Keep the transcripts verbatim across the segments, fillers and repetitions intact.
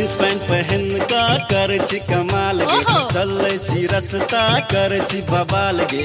Jeans pant पहन का कर छी कमाल गे ओहो। चले छी रस्ता कर छी बवाल गे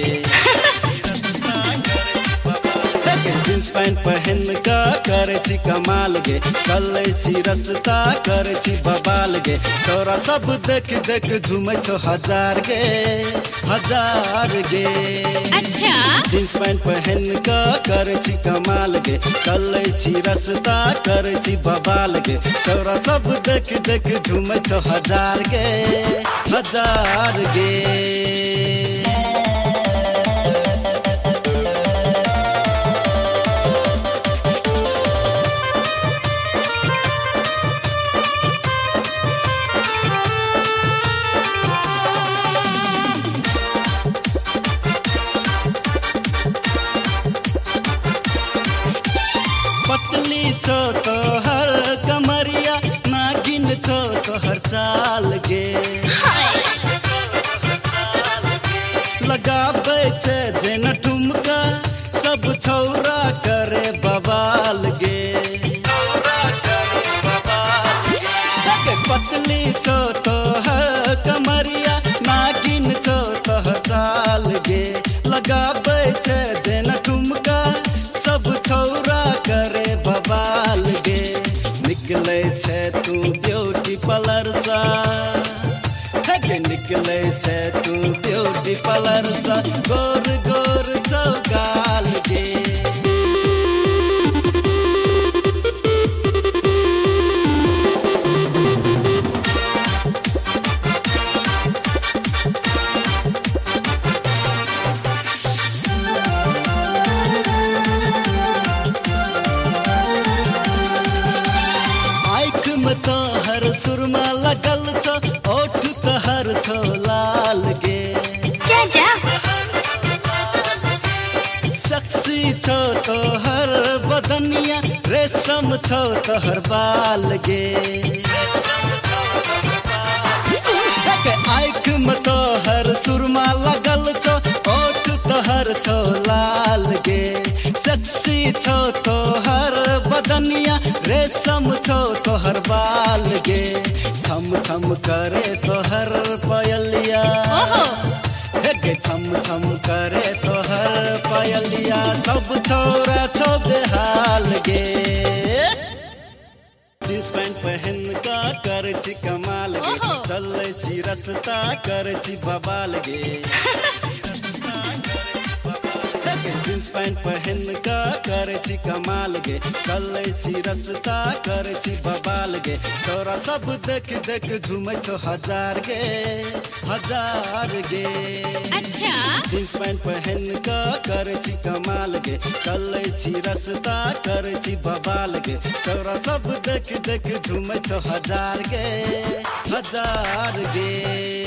जींस पैंट पहन का कर छी कमाल गे चले छी रस्ता कर छी बवाल गे छोरा सब देख देख झूमे छो हजार गे हजार गे अच्छा जींस पैंट पहन का कर छी कमाल गे चले छी रस्ता कर छी बवाल गे छोरा सब देख देख झूमे छो हजार गे हजार गे पतली छो तो हर कमरिया नागिन छो तो हर चाल गे लगाबे छे जेना ठुमका सब छौरा करे बवाल गे पतली छो तो हर कमरिया नागिन छो तो हर चाल गे लगाबे छे जेना ठुमका सब छौरा करे बवाल गे निकले छे तू ब्यूटी पार्लर सा हे निकले छे तू ब्यूटी पार्लर सा गोर गोर चौगाल गे तो हर सुरमा लगल छो ओठ तो हर छो लाल गे जा जा सेक्सी छो तो हर बदनिया रेशम छो तो हर बाल गे आँख में तो हर सुरमा लगल छो ओठ तो हर छो लाल गे सेक्सी छो तो हर बदनिया रेशम छो तो हर बाल गे छम छम करे तो हर पायलिया हे गे छम छम करे तो हर पायलिया सब छोरा छो बेहाल गे जींस पैंट पहन का कर छी कमाल गे ओहो। चले छी रस्ता कर छी बवाल गे जींस पैंट पहन का कर छी कमाल गे चले छी रस्ता कर छी बवाल गे छोरा सब देख देख झूमे छो हजार गे हजार गे अच्छा जींस पैंट पहन का कर छी कमाल गे चले छी रस्ता कर छी बवाल गे छोरा सब देख देख झूमे छो हजार गे हजार गे